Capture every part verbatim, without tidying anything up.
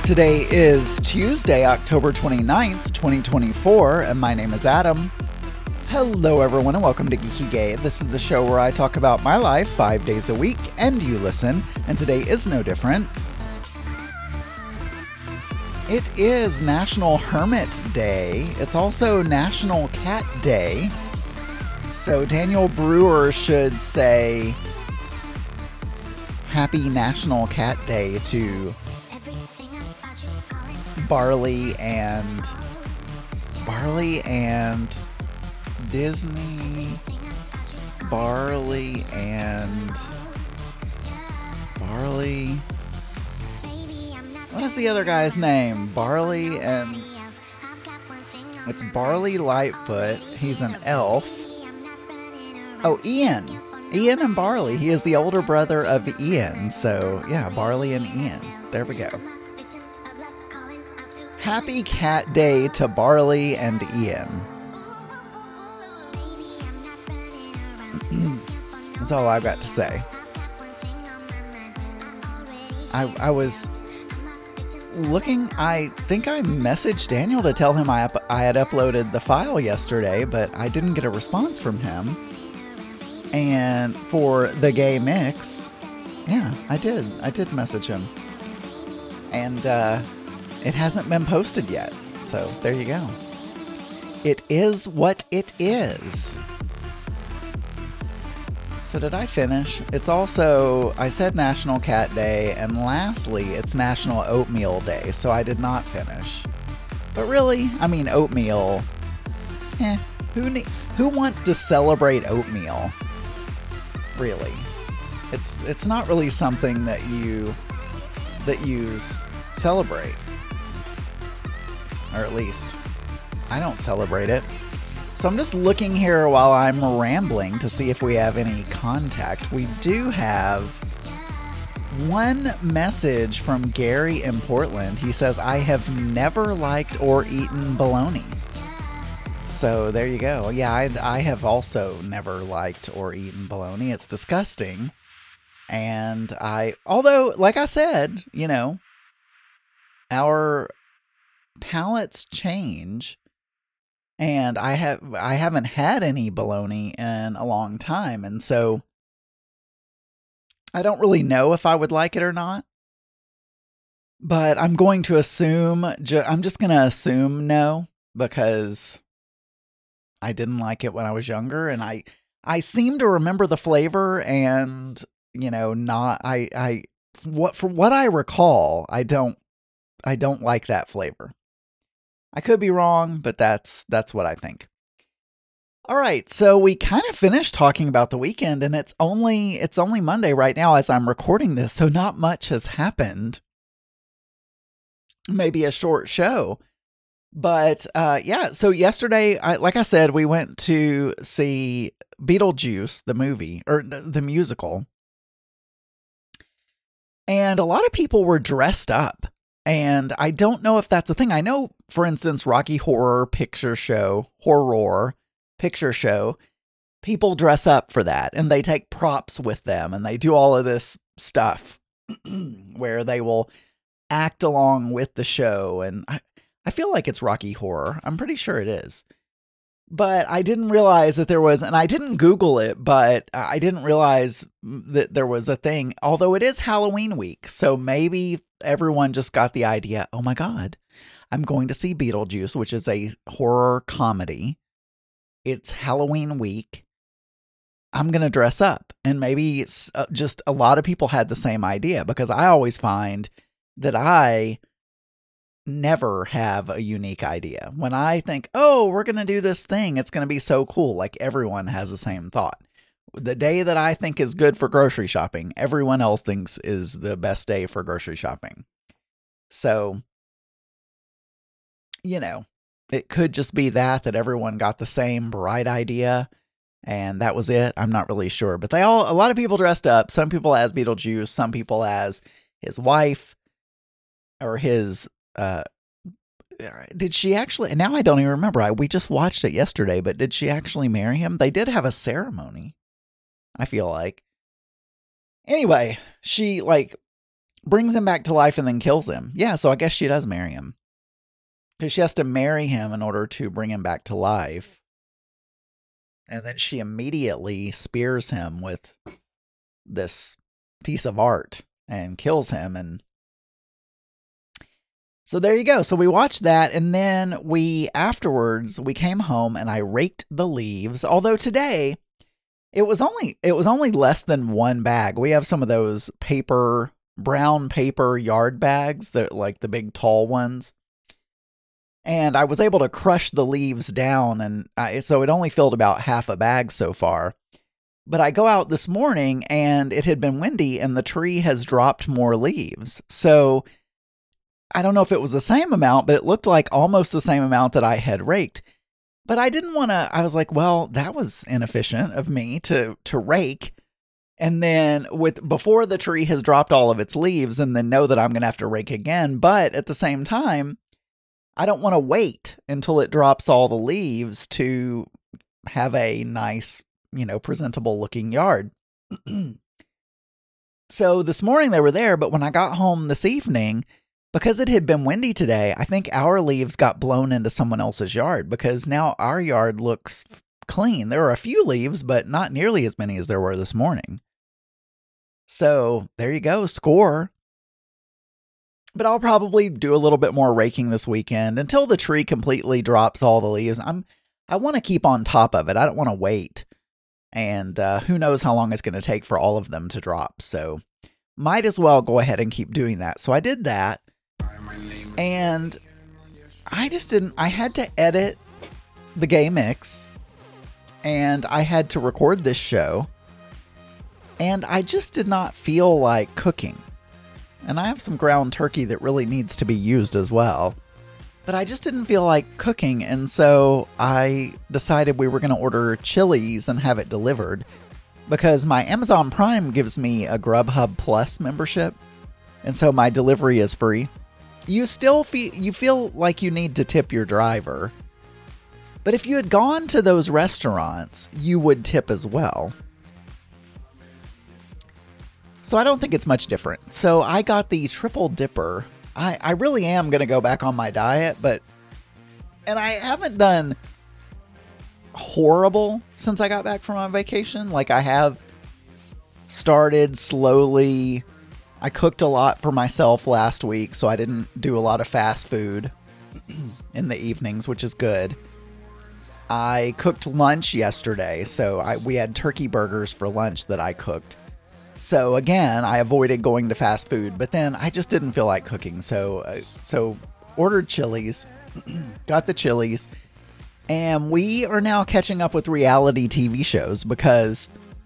Today is Tuesday, October twenty-ninth, twenty twenty-four, and my name is Adam. Hello everyone and welcome to Geeky Gay. This is the show where I talk about my life five days a week and you listen, and today is no different. It is National Hermit Day. It's also National Cat Day. So Daniel Brewer should say Happy National Cat Day to Barley and Barley and Disney, Barley and Barley. What is the other guy's name? Barley and it's Barley Lightfoot. He's an elf. Oh, Ian. Ian and Barley. He is the older brother of Ian. So yeah, Barley and Ian. There we go. Happy Cat Day to Barley and Ian. That's all I've got to say. I, I was looking, I think I messaged Daniel to tell him I, up, I had uploaded the file yesterday, but I didn't get a response from him. And for the gay mix, yeah, I did. I did message him. And uh, it hasn't been posted yet. So there you go. It is what it is. So did I finish? It's also, I said National Cat Day, and lastly, it's National Oatmeal Day, so I did not finish. But really, I mean, oatmeal, eh, who ne- who wants to celebrate oatmeal? Really. It's it's not really something that you, that you s- celebrate. Or at least, I don't celebrate it. So I'm just looking here while I'm rambling to see if we have any contact. We do have one message from Gary in Portland. He says, I have never liked or eaten bologna. So there you go. Yeah, I, I have also never liked or eaten bologna. It's disgusting. And I, although, like I said, you know, our palates change. And I have I haven't had any bologna in a long time, and so I don't really know if I would like it or not. But I'm going to assume ju- I'm just going to assume no, because I didn't like it when I was younger, and I I seem to remember the flavor, and you know, not I I what for what I recall, I don't I don't like that flavor. I could be wrong, but that's that's what I think. All right, so we kind of finished talking about the weekend, and it's only it's only Monday right now as I'm recording this, so not much has happened. Maybe a short show, but uh, yeah. So yesterday, I, like I said, we went to see Beetlejuice, the movie or the musical, and a lot of people were dressed up. And I don't know if that's a thing. I know, for instance, Rocky Horror Picture Show, Horror Picture Show, people dress up for that and they take props with them and they do all of this stuff where they will act along with the show. And I, I feel like it's Rocky Horror. I'm pretty sure it is. But I didn't realize that there was, and I didn't Google it, but I didn't realize that there was a thing, although it is Halloween week. So maybe everyone just got the idea, oh my God, I'm going to see Beetlejuice, which is a horror comedy. It's Halloween week. I'm going to dress up. And maybe it's just a lot of people had the same idea, because I always find that I never have a unique idea. When I think, oh, we're going to do this thing, it's going to be so cool. Like everyone has the same thought. The day that I think is good for grocery shopping, everyone else thinks is the best day for grocery shopping. So, you know, it could just be that, that everyone got the same bright idea and that was it. I'm not really sure, but they all, a lot of people dressed up. Some people as Beetlejuice, some people as his wife or his, uh, did she actually, now I don't even remember. I, we just watched it yesterday, but did she actually marry him? They did have a ceremony, I feel like. Anyway, she like brings him back to life and then kills him. Yeah, so I guess she does marry him. Because she has to marry him in order to bring him back to life. And then she immediately spears him with this piece of art and kills him. And so there you go. So we watched that, and then we, afterwards, we came home and I raked the leaves. Although today, it was only it was only less than one bag. We have some of those paper, brown paper yard bags, that like the big tall ones. And I was able to crush the leaves down, and I, so it only filled about half a bag so far. But I go out this morning, and it had been windy, and the tree has dropped more leaves. So I don't know if it was the same amount, but it looked like almost the same amount that I had raked. But I didn't want to, I was like, well, that was inefficient of me to to rake. And then with before the tree has dropped all of its leaves, and then know that I'm going to have to rake again. But at the same time, I don't want to wait until it drops all the leaves to have a nice, you know, presentable looking yard. So this morning they were there, but when I got home this evening, because it had been windy today, I think our leaves got blown into someone else's yard, because now our yard looks clean. There are a few leaves, but not nearly as many as there were this morning. So there you go, score. But I'll probably do a little bit more raking this weekend until the tree completely drops all the leaves. I'm, I want to keep on top of it. I don't want to wait. And uh, who knows how long it's going to take for all of them to drop. So might as well go ahead and keep doing that. So I did that. And I just didn't, I had to edit the gay mix. And I had to record this show. And I just did not feel like cooking. And I have some ground turkey that really needs to be used as well. But I just didn't feel like cooking, and so I decided we were going to order Chili's and have it delivered, because my Amazon Prime gives me a Grubhub Plus membership, and so my delivery is free. You still feel, you feel like you need to tip your driver, but if you had gone to those restaurants, you would tip as well. So I don't think it's much different. So I got the triple dipper. I, I really am going to go back on my diet, but, and I haven't done horrible since I got back from on vacation. Like, I have started slowly. I cooked a lot for myself last week, so I didn't do a lot of fast food in the evenings, which is good. I cooked lunch yesterday, so I, we had turkey burgers for lunch that I cooked. So again, I avoided going to fast food, but then I just didn't feel like cooking. So, uh, so ordered Chili's, got the Chili's, and we are now catching up with reality T V shows, because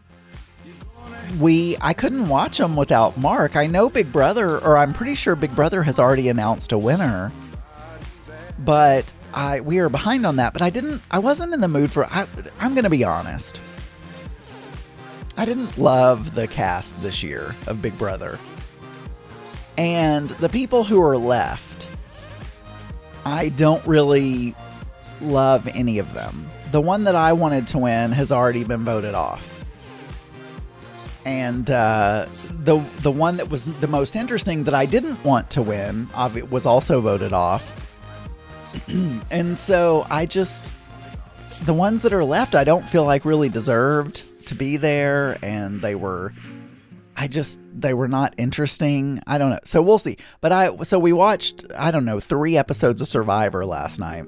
we, I couldn't watch them without Mark. I know Big Brother, or I'm pretty sure Big Brother has already announced a winner, but I, we are behind on that, but I didn't, I wasn't in the mood for, I, I'm going to be honest. I didn't love the cast this year of Big Brother. And the people who are left, I don't really love any of them. The one that I wanted to win has already been voted off. And uh, the the one that was the most interesting that I didn't want to win was also voted off. And so I just, the ones that are left, I don't feel like really deserved to be there, and they were, I just, they were not interesting. I don't know. So we'll see. But I, so we watched, I don't know, three episodes of Survivor last night.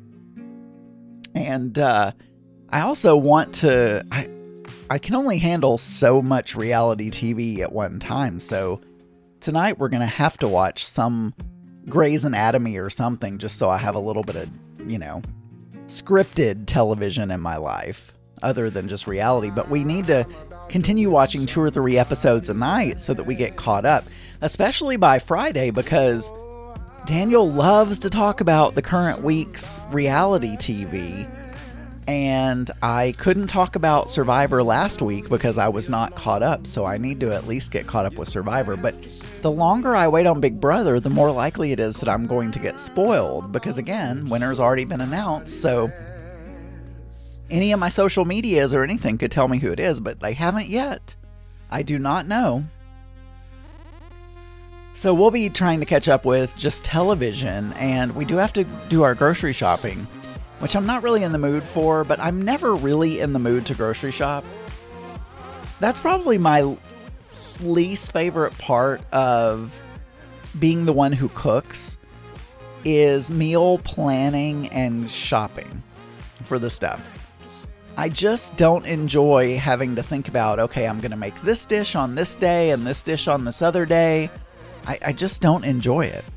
And uh, I also want to, I, I can only handle so much reality T V at one time. So tonight we're going to have to watch some Grey's Anatomy or something, just so I have a little bit of, you know, scripted television in my life, other than just reality. But we need to continue watching two or three episodes a night so that we get caught up, especially by Friday, because Daniel loves to talk about the current week's reality T V. And I couldn't talk about Survivor last week because I was not caught up, so I need to at least get caught up with Survivor. But the longer I wait on Big Brother, the more likely it is that I'm going to get spoiled, because again, winner's already been announced. So any of my social medias or anything could tell me who it is, but they haven't yet. I do not know. So we'll be trying to catch up with just television, and we do have to do our grocery shopping, which I'm not really in the mood for, but I'm never really in the mood to grocery shop. That's probably my least favorite part of being the one who cooks, is meal planning and shopping for the stuff. I just don't enjoy having to think about, okay, I'm going to make this dish on this day and this dish on this other day. I, I just don't enjoy it.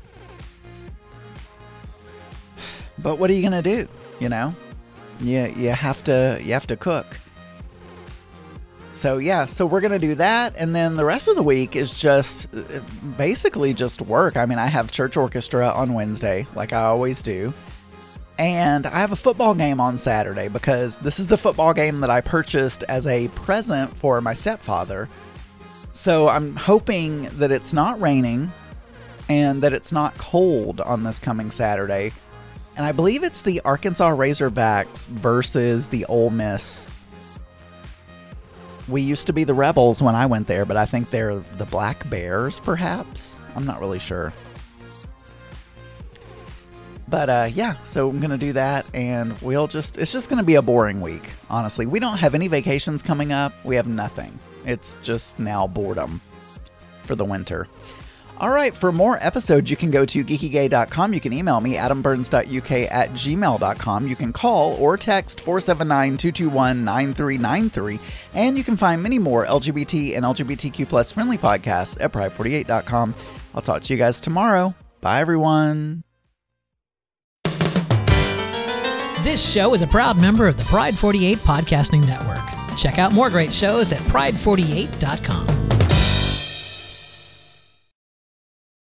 But what are you going to do? You know, you, you have to, you have to cook. So yeah, so we're going to do that. And then the rest of the week is just basically just work. I mean, I have church orchestra on Wednesday, like I always do. And I have a football game on Saturday because this is the football game that I purchased as a present for my stepfather. So I'm hoping that it's not raining and that it's not cold on this coming Saturday. And I believe it's the Arkansas Razorbacks versus the Ole Miss. We used to be the Rebels when I went there, but I think they're the Black Bears, perhaps? I'm not really sure. But uh, yeah, so I'm going to do that, and we'll just, it's just going to be a boring week, honestly. We don't have any vacations coming up. We have nothing. It's just now boredom for the winter. All right, for more episodes, you can go to geeky gay dot com. You can email me, adam burns dot u k at gmail dot com. You can call or text four seven nine, two two one, nine three nine three. And you can find many more L G B T and L G B T Q plus friendly podcasts at pride forty-eight dot com. I'll talk to you guys tomorrow. Bye, everyone. This show is a proud member of the Pride forty-eight Podcasting Network. Check out more great shows at pride forty-eight dot com.